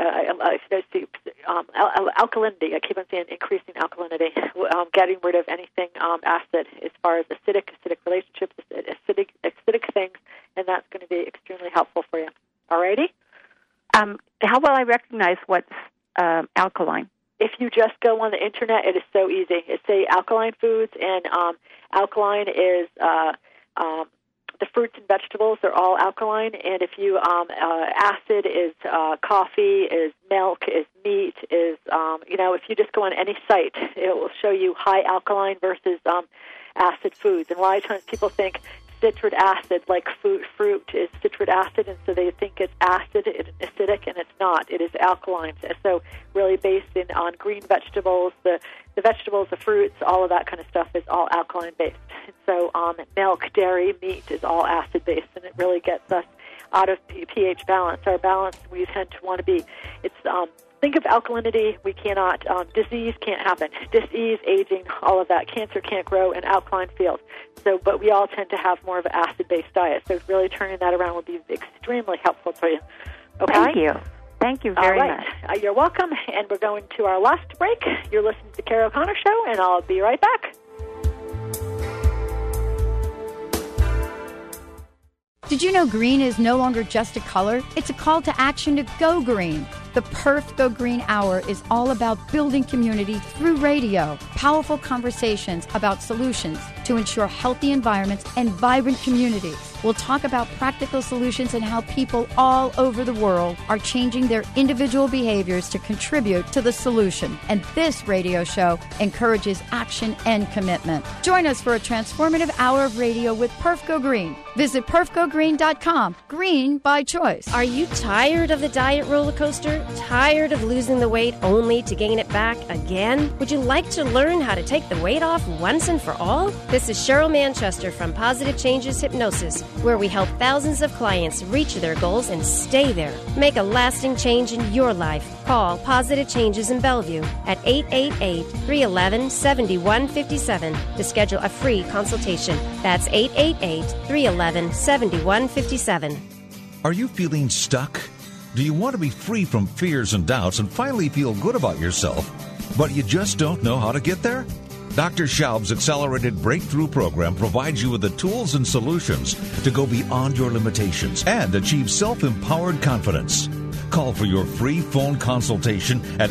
alkalinity. I keep on saying increasing alkalinity, getting rid of anything acid as far as acidic relationships, acidic things, and that's going to be extremely helpful for you. All righty? How will I recognize what's alkaline? If you just go on the internet, it is so easy. It's alkaline foods, and alkaline is the fruits and vegetables are all alkaline. And if you acid is coffee, is milk, is meat, is if you just go on any site, it will show you high alkaline versus acid foods. And a lot of times people think citric acid, like fruit is citric acid, and so they think it's acid, it's acidic, and it's not. It is alkaline. So really based on green vegetables, the vegetables, the fruits, all of that kind of stuff is all alkaline based. And so milk, dairy, meat is all acid based, and it really gets us out of pH balance. Our balance, we tend to want to be, think of alkalinity, we cannot, disease can't happen. Disease, aging, all of that. Cancer can't grow in alkaline fields. So, but we all tend to have more of an acid-based diet. So really turning that around would be extremely helpful for you. Okay? Thank you. Thank you very much. You're welcome. And we're going to our last break. You're listening to the Carrie O'Connor Show, and I'll be right back. Did you know green is no longer just a color? It's a call to action to go green. The Perf Go Green Hour is all about building community through radio. Powerful conversations about solutions to ensure healthy environments and vibrant communities. We'll talk about practical solutions and how people all over the world are changing their individual behaviors to contribute to the solution. And this radio show encourages action and commitment. Join us for a transformative hour of radio with Perf Go Green. Visit perfgogreen.com. Green by choice. Are you tired of the diet roller coaster? Tired of losing the weight only to gain it back again? Would you like to learn how to take the weight off once and for all? This is Cheryl Manchester from Positive Changes Hypnosis, where we help thousands of clients reach their goals and stay there. Make a lasting change in your life. Call Positive Changes in Bellevue at 888-311-7157 to schedule a free consultation. That's 888-311-7157. Are you feeling stuck? Do you want to be free from fears and doubts and finally feel good about yourself, but you just don't know how to get there? Dr. Schaub's Accelerated Breakthrough Program provides you with the tools and solutions to go beyond your limitations and achieve self-empowered confidence. Call for your free phone consultation at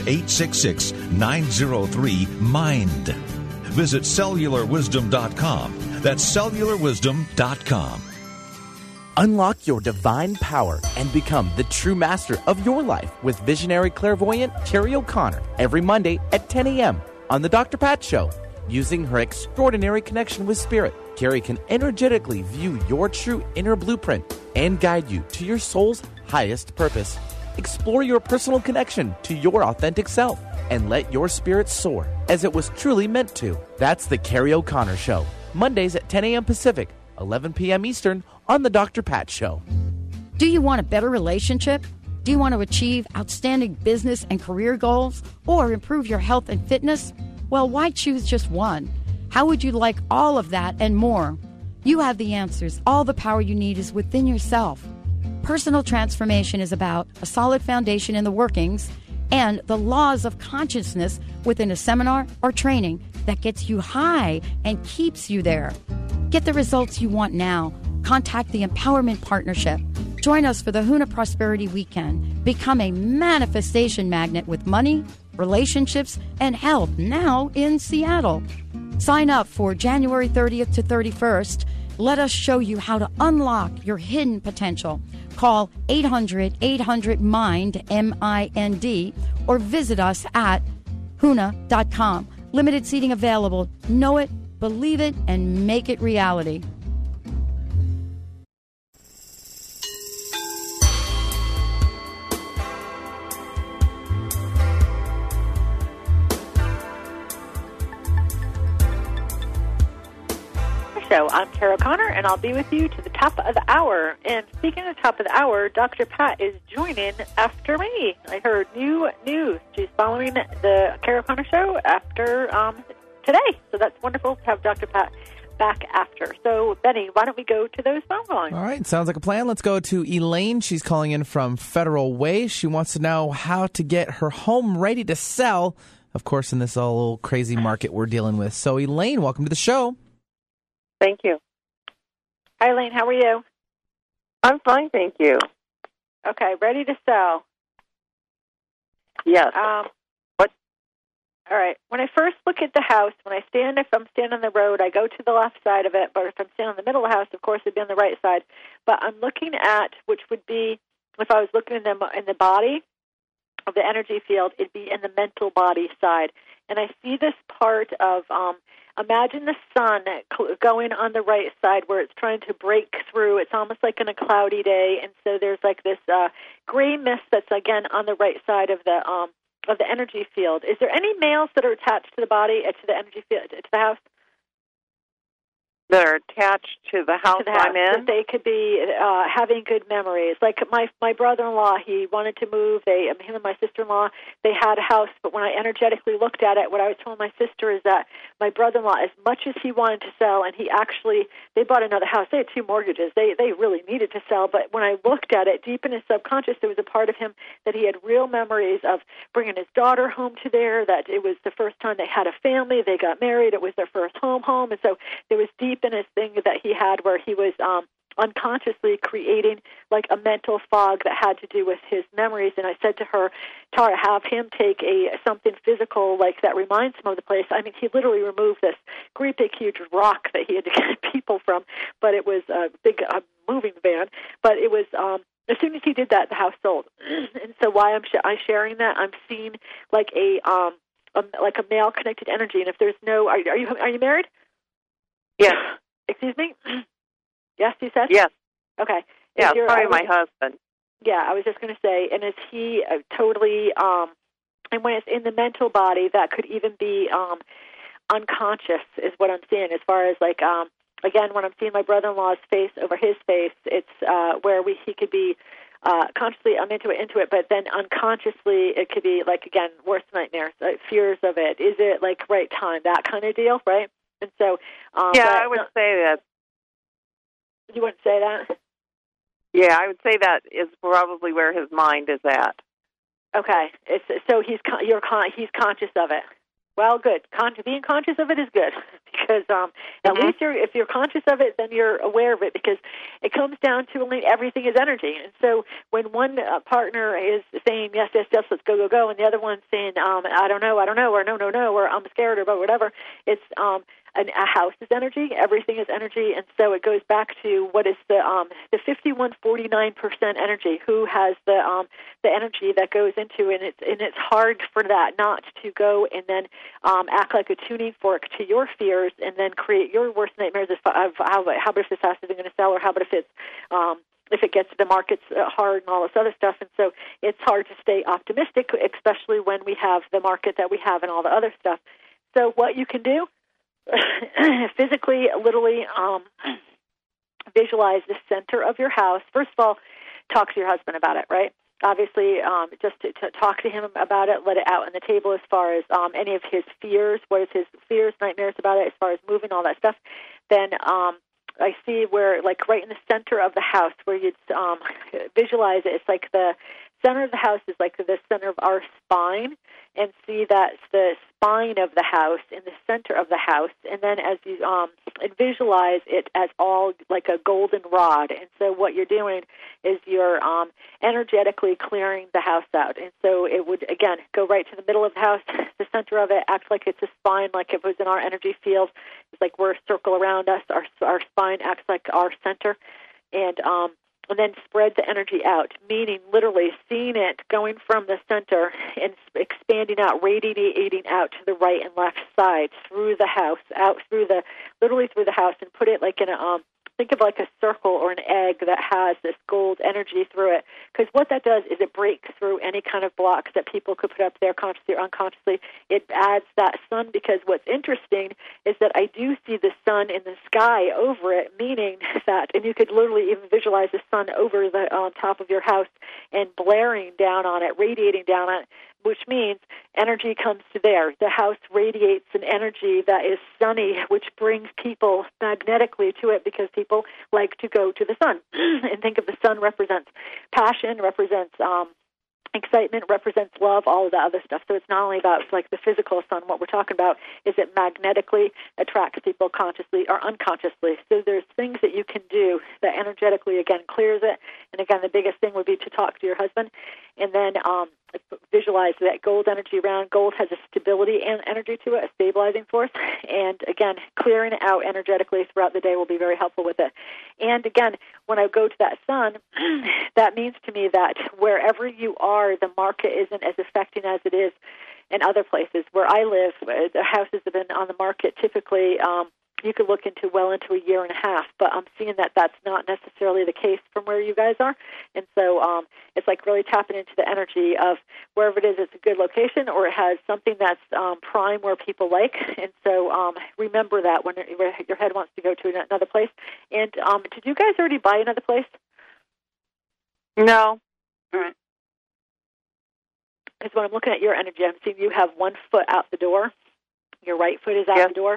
866-903-MIND. Visit cellularwisdom.com. That's cellularwisdom.com. Unlock your divine power and become the true master of your life with visionary clairvoyant Carrie O'Connor every Monday at 10 a.m. on The Dr. Pat Show. Using her extraordinary connection with Spirit, Carrie can energetically view your true inner blueprint and guide you to your soul's highest purpose. Explore your personal connection to your authentic self and let your spirit soar as it was truly meant to. That's The Carrie O'Connor Show, Mondays at 10 a.m. Pacific, 11 p.m. Eastern on The Dr. Pat Show. Do you want a better relationship? Do you want to achieve outstanding business and career goals or improve your health and fitness? Well, why choose just one? How would you like all of that and more? You have the answers. All the power you need is within yourself. Personal transformation is about a solid foundation in the workings and the laws of consciousness within a seminar or training that gets you high and keeps you there. Get the results you want now. Contact the Empowerment Partnership. Join us for the Huna Prosperity Weekend. Become a manifestation magnet with money, relationships, and health now in Seattle. Sign up for January 30th to 31st. Let us show you how to unlock your hidden potential. Call 800-800-MIND, M-I-N-D, or visit us at Huna.com. Limited seating available. Know it, believe it, and make it reality. I'm Carol Connor, and I'll be with you to the top of the hour. And speaking of the top of the hour, Dr. Pat is joining after me. I heard new news. She's following the Carol Connor Show after today. So that's wonderful to have Dr. Pat back after. So, Benny, why don't we go to those phone calls? All right, sounds like a plan. Let's go to Elaine. She's calling in from Federal Way. She wants to know how to get her home ready to sell, of course, in this all crazy market we're dealing with. So, Elaine, welcome to the show. Thank you. Hi, Elaine. How are you? I'm fine, thank you. Okay, ready to sell. Yes. What? All right. When I first look at the house, if I'm standing on the road, I go to the left side of it. But if I'm standing in the middle of the house, of course, it'd be on the right side. But I'm looking at, which would be, if I was looking in the body of the energy field, it'd be in the mental body side. And I see this part of, imagine the sun going on the right side where it's trying to break through. It's almost like on a cloudy day, and so there's like this gray mist that's again on the right side of the energy field. Is there any males that are attached to the body, to the energy field, to the house? That are attached to the house I'm in? That they could be having good memories. Like my brother-in-law, he wanted to move. Him and my sister-in-law, they had a house, but when I energetically looked at it, what I was telling my sister is that my brother-in-law, as much as he wanted to sell, and they bought another house. They had 2 mortgages. They really needed to sell, but when I looked at it, deep in his subconscious, there was a part of him that he had real memories of bringing his daughter home to there, that it was the first time they had a family, they got married, it was their first home, and so there was deep in his thing that he had where he was unconsciously creating like a mental fog that had to do with his memories. And I said to her, Tara, have him take something physical like that reminds him of the place. I mean, he literally removed this great big huge rock that he had to get people from, but it was a big moving van. But it was as soon as he did that, the house sold. And so why I'm sharing that, I'm seeing like a male connected energy. And if there's no, are you married? Yes. Excuse me? Yes, you said? Yes. Okay. Yeah, probably my husband. Yeah, I was just going to say, and is he totally, and when it's in the mental body, that could even be unconscious is what I'm seeing as far as like, again, when I'm seeing my brother-in-law's face over his face, it's where he could be consciously, I'm into it, but then unconsciously it could be like, again, worst nightmares, fears of it. Is it like right time, that kind of deal, right? And so, I would say that. You wouldn't say that? Yeah, I would say that is probably where his mind is at. Okay, so he's conscious of it. Well, good. Being conscious of it is good because at least if you're conscious of it, then you're aware of it because it comes down to everything is energy. And so when one partner is saying yes, yes, yes, let's go, go, go, and the other one's saying I don't know, or no, or I'm scared, or whatever, it's a house is energy, everything is energy, and so it goes back to what is the 51-49% energy. Who has the energy that goes into, and it's hard for that not to go and then act like a tuning fork to your fears, and then create your worst nightmares of how about if this house isn't going to sell, or how about if it gets to the markets hard and all this other stuff. And so it's hard to stay optimistic, especially when we have the market that we have and all the other stuff. So what you can do, physically, literally visualize the center of your house. First of all, talk to your husband about it, right? Obviously, just to talk to him about it, let it out on the table as far as any of his fears, what is his fears, nightmares about it, as far as moving, all that stuff. Then I see where, like right in the center of the house, where you'd visualize it, it's like the center of the house is like the center of our spine, and see that the spine of the house in the center of the house, and then as you visualize it as all like a golden rod. And so what you're doing is you're energetically clearing the house out. And so it would, again, go right to the middle of the house. The center of it acts like it's a spine, like it was in our energy field. It's like we're a circle around us. Our spine acts like our center. And then spread the energy out, meaning literally seeing it going from the center and expanding out, radiating out to the right and left side through the house, literally through the house, and put it like in a, think of like a circle or an egg that has this gold energy through it. Because what that does is it breaks through any kind of blocks that people could put up there consciously or unconsciously. It adds that sun, because what's interesting is that I do see the sun in the sky over it, meaning that, and you could literally even visualize the sun over the top of your house and blaring down on it, radiating down on it, which means energy comes to there. The house radiates an energy that is sunny, which brings people magnetically to it, because people like to go to the sun. And think of the sun represents passion, represents excitement, represents love, all of that other stuff. So it's not only about like the physical sun. What we're talking about is it magnetically attracts people consciously or unconsciously. So there's things that you can do that energetically, again, clears it. And again, the biggest thing would be to talk to your husband, and then visualize that gold energy around. Gold has a stability and energy to it, a stabilizing force. And again, clearing it out energetically throughout the day will be very helpful with it. And again, when I go to that sun, that means to me that wherever you are, the market isn't as affecting as it is in other places. Where I live, the houses have been on the market typically, you could look into well into a year and a half, but I'm seeing that that's not necessarily the case from where you guys are. And so it's like really tapping into the energy of wherever it is, it's a good location, or it has something that's prime where people like. And so remember that when your head wants to go to another place. And did you guys already buy another place? No. All right. Because when I'm looking at your energy, I'm seeing you have 1 foot out the door. Your right foot is out the door.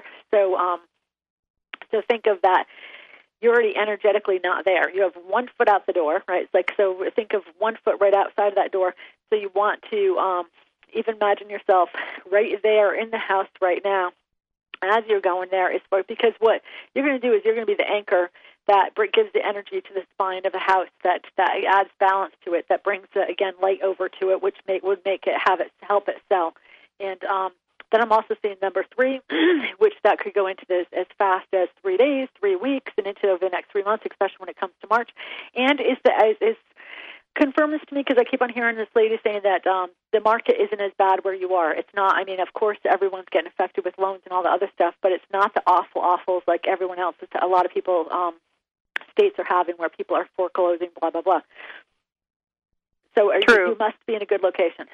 So think of that. You're already energetically not there. You have 1 foot out the door, right? It's like, so think of 1 foot right outside of that door. So you want to even imagine yourself right there in the house right now. As you're going there, because what you're going to do is you're going to be the anchor that gives the energy to the spine of the house, that adds balance to it, that brings, again, light over to it, which would make it help it sell. And then I'm also seeing number 3, which that could go into this as fast as 3 days, 3 weeks, and into over the next 3 months, especially when it comes to March. And is confirm this to me, because I keep on hearing this lady saying that the market isn't as bad where you are. It's not. I mean, of course, everyone's getting affected with loans and all the other stuff, but it's not the awfuls like everyone else. It's a lot of people, states are having where people are foreclosing, blah, blah, blah. So you must be in a good location.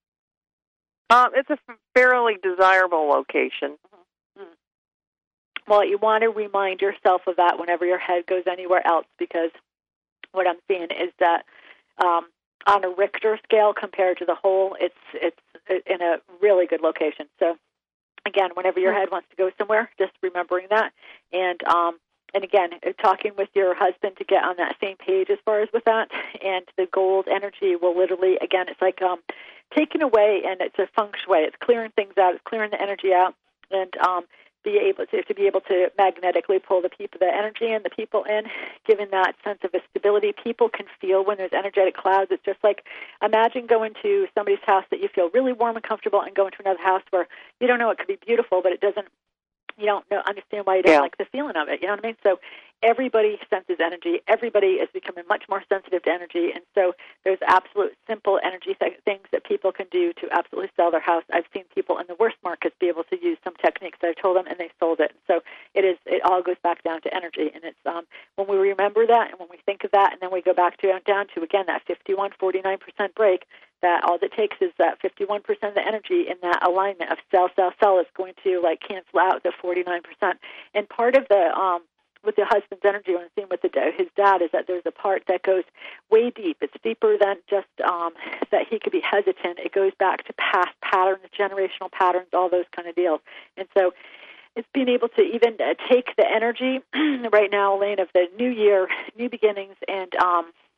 It's a fairly desirable location. Mm-hmm. Well, you want to remind yourself of that whenever your head goes anywhere else, because what I'm seeing is that on a Richter scale compared to the whole, it's in a really good location. So, again, whenever your head wants to go somewhere, just remembering that. And again, talking with your husband to get on that same page as far as with that. And the gold energy will literally, again, it's like taking away, and it's a feng shui. It's clearing things out. It's clearing the energy out, and be able to magnetically pull the energy and the people in, giving that sense of a stability. People can feel when there's energetic clouds. It's just like, imagine going to somebody's house that you feel really warm and comfortable, and going to another house where you don't know, it could be beautiful, but it doesn't. You don't understand why you don't like the feeling of it. You know what I mean? So everybody senses energy. Everybody is becoming much more sensitive to energy. And so there's absolute simple energy things that people can do to absolutely sell their house. I've seen people in the worst markets be able to use some techniques that I've told them, and they sold it. So it all goes back down to energy. And it's when we remember that, and when we think of that, and then we go back down to, again, that 51-49% break, that all it takes is that 51% of the energy in that alignment of sell is going to like cancel out the 49%. And part of the with the husband's energy, when I'm seeing with his dad, is that there's a part that goes way deep. It's deeper than just that he could be hesitant. It goes back to past patterns, generational patterns, all those kind of deals. And so it's being able to even take the energy right now, Elaine, of the new year, new beginnings, and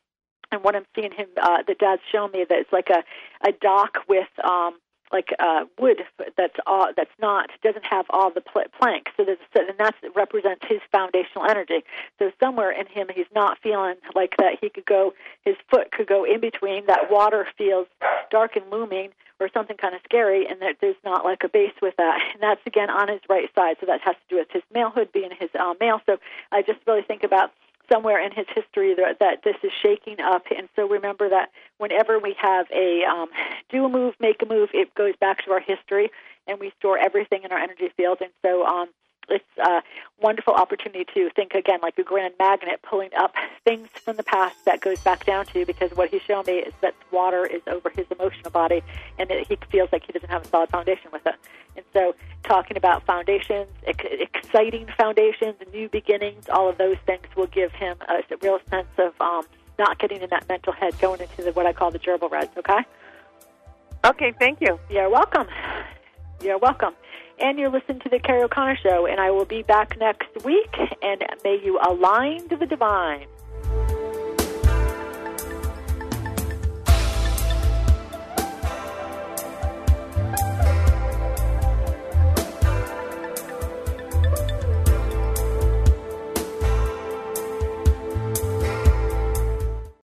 And what I'm seeing him, the dad's showing me that it's like a dock with wood doesn't have all the planks. So and that represents his foundational energy. So somewhere in him, he's not feeling like that. His foot could go in between. That water feels dark and looming, or something kind of scary, and that there's not like a base with that. And that's again on his right side. So that has to do with his malehood being his male. So I just really think about somewhere in his history that this is shaking up. And so remember that whenever we have a do a move, make a move, it goes back to our history, and we store everything in our energy field. And so it's a wonderful opportunity to think again like a grand magnet, pulling up things from the past that goes back down to, because what he's shown me is that water is over his emotional body, and that he feels like he doesn't have a solid foundation with it. And so talking about foundations, exciting foundations, new beginnings, all of those things will give him a real sense of not getting in that mental head, going into what I call the gerbil reds, okay? Okay, thank you. You're welcome. You're welcome. And you're listening to the Carrie O'Connor Show, and I will be back next week, and may you align to the divine.